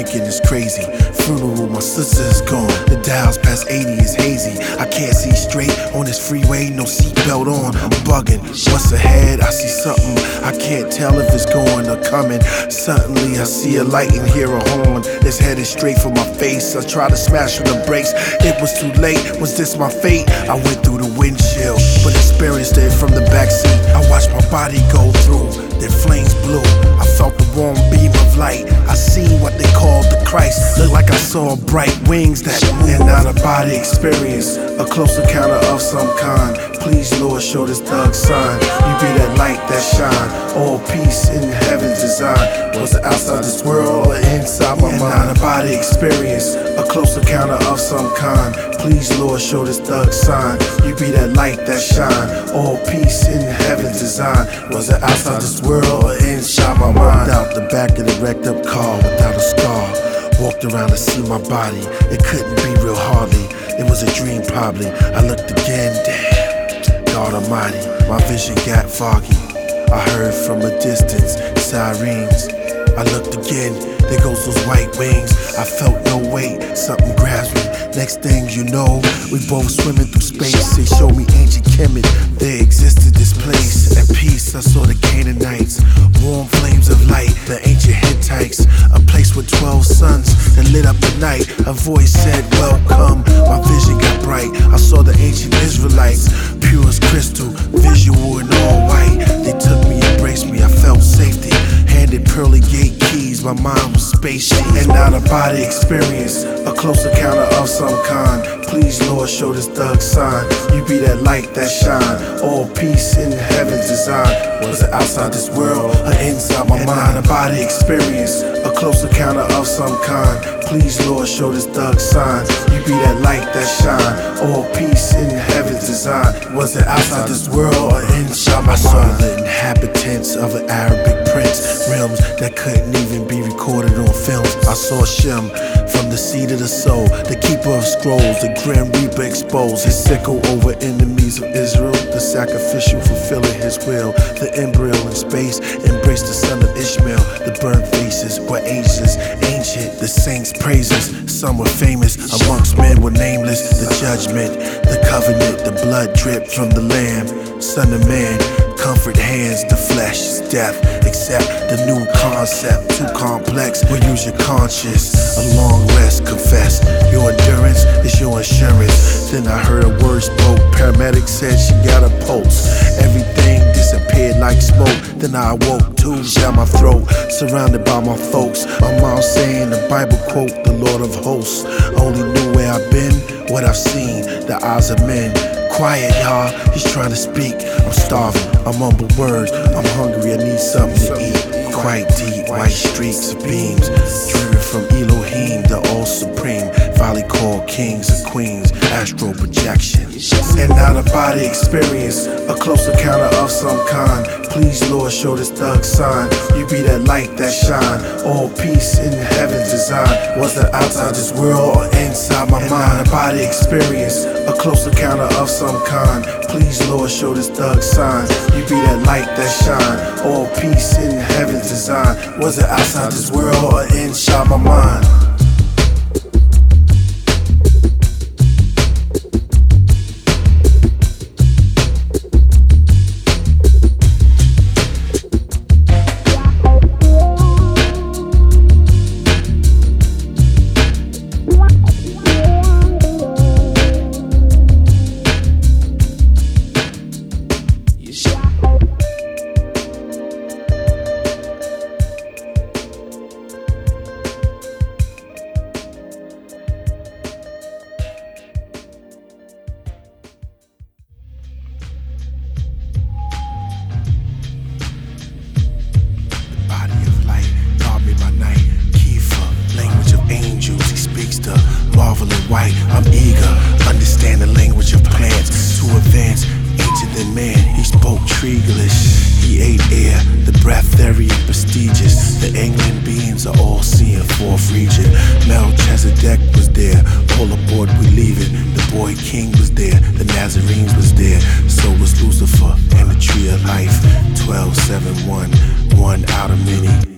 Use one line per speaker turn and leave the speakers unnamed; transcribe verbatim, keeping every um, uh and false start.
thinking it's crazy. Funeral, my sister is gone. The dials past eighty is hazy. I can't see straight on this freeway, no seatbelt on. I'm bugging. What's ahead? I see something. I can't tell if it's going or coming. Suddenly I see a light and hear a horn that's headed straight for my face. I try to smash on the brakes. It was too late. Was this my fate? I went through the windshield, but experienced it from the backseat. I watched my body go through. Then flames blew. I felt the warm beam of light. I seen what they called the Christ. Looked like I saw bright wings that moved. And out of body experience, a close encounter of some kind. Please, Lord, show this thug sign. You be that light that shine. All peace in heaven's design. Was it outside this world or inside my mind? Out of body experience, a close encounter of some kind. Please, Lord, show this thug sign. You be that light that shine. All peace in heaven's design. Was it outside this world or inside my mind? Out the back of the wrecked up car without a scar. Walked around to see my body. It couldn't be real hardly. It was a dream probably. I looked again, damn, God Almighty. My vision got foggy. I heard from a distance sirens. I looked again, there goes those white wings. I felt no weight, something grabs me. Next thing you know, we both swimming through space. They showed me ancient Kemet, they existed this place. At peace I saw the Canaanites, warm flames of light. The ancient Hittites, a place with twelve suns that lit up the night. A voice said welcome, my vision got bright. I saw the ancient Israelites, pure as crystal, visual and all white. They took me, embraced me, I felt safety. Handed pearly gate keys, my mind was spaceship. And out of body experience, a close encounter of some kind. Please, Lord, show this thug sign. You be that light that shine. All peace in heaven's design. Was it outside this world or inside my mind? Out of body experience, a close encounter of some kind. Please, Lord, show this thug sign. You be that light that shine. All peace in heaven's design. Was it outside this world or inside my mind? I saw the inhabitants of an Arabic prince, realms that couldn't even be recorded on films. I saw Shem from the seed of the soul, the keeper of scrolls, the grim reaper exposed his sickle over enemies of Israel, the sacrificial fulfilling his will. The embryo in space embraced the son of Ishmael. The burnt faces were ageless, ancient, the saints praises. Some were famous, amongst men were nameless. The judgment, the covenant, the blood dripped from the lamb. Son of man, comfort hands, the flesh is death. Accept the new concept, too complex, we'll use your conscience. A long rest, confess, your endurance is your insurance. Then I heard a word spoke, paramedic said she got a pulse. Everything disappeared like smoke. Then I awoke, tubes down my throat, surrounded by my folks. My mom saying the Bible quote, the Lord of hosts. Only knew where I've been, what I've seen, the eyes of men. Quiet, y'all, he's trying to speak. I'm starving, I mumble words. I'm hungry, I need something to eat. Quite deep, white streaks of beams, driven from Elohim, the all supreme. Valley called kings and queens, astral projection. And out of body experience, a close encounter of some kind. Please, Lord, show this thug sign. You be that light that shine. All peace in heaven's design. Was it outside this world or inside my mind? Out of body experience, a close encounter of some kind. Please, Lord, show this thug sign. You be that light that shine. All peace in heaven's design. Was it outside this world or inside my mind? I'm eager, understand the language of plants. To advance, ancient than man, he spoke Triglish. He ate air, the breath very prestigious. The England beings are all seeing fourth region. Melchizedek was there, all aboard we leaving. The boy king was there, the Nazarenes was there. So was Lucifer and the tree of life. Twelve, seven, one, one out of many.